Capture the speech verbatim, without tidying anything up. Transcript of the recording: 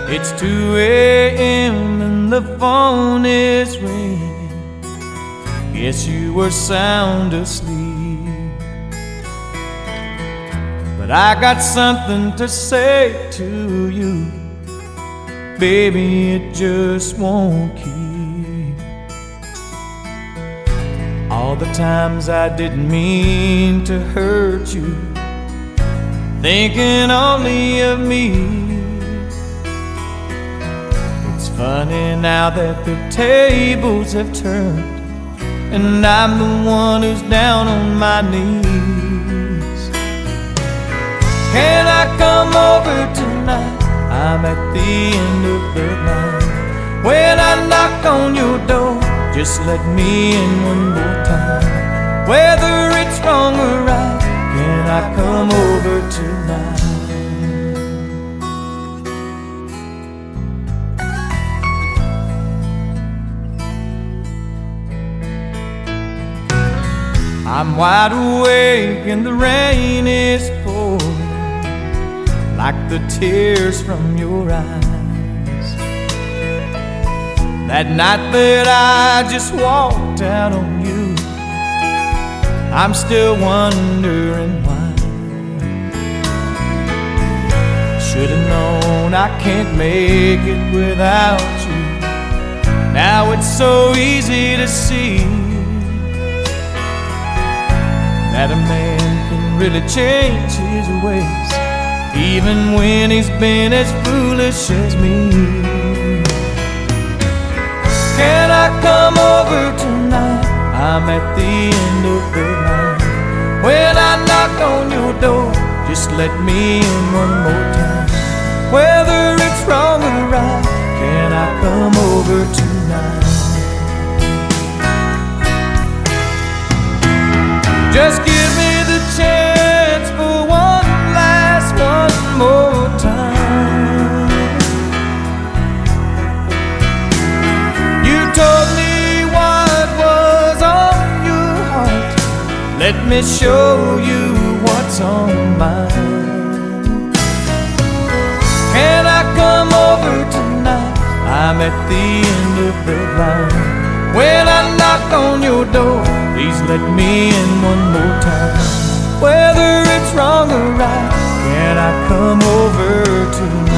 It's two a.m. and the phone is ringing. Guess you were sound asleep, but I got something to say to you. Baby, it just won't keep. All the times I didn't mean to hurt you, thinking only of me. It's funny now that the tables have turned, and I'm the one who's down on my knees. Can I come over tonight? I'm at the end of the line. When I knock on your door, just let me in one more time. Whether it's wrong or right, can I come over tonight? I'm wide awake and the rain is pouring like the tears from your eyes. That night that I just walked out on you, I'm still wondering why. Should've known I can't make it without you. Now it's so easy to see that a man can really change his ways, even when he's been as foolish as me. Can I come over tonight? I'm at the end of the line. When I knock on your door, just let me in one more time. Whether it's wrong or right, can I come over tonight? Just give me the chance for one last, one more time. You told me what was on your heart. Let me show you what's on mine. Can I come over tonight? I'm at the end of the line. When I knock on your door, please let me in one more time. Whether it's wrong or right, can I come over tonight?